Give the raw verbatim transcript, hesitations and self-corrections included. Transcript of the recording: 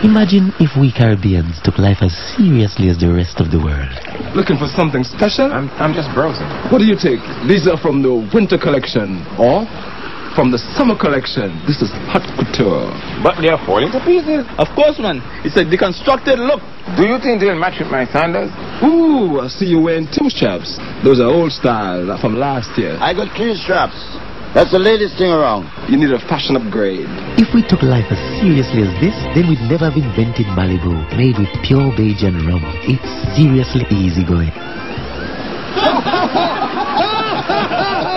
Imagine if we Caribbeans took life as seriously as the rest of the world. Looking for something special? I'm, I'm just browsing. What do you take? These are from the winter collection or from the summer collection. This is haute couture. But they are falling to pieces. Of course, man. It's a deconstructed look. Do you think they'll match with my sandals? Ooh, I see you wearing two straps. Those are old style from last year. I got three straps. That's the latest thing around. You need a fashion upgrade. If we took life as seriously as this, then we'd never have invented Malibu, made with pure Bajan rum. It's seriously easy going.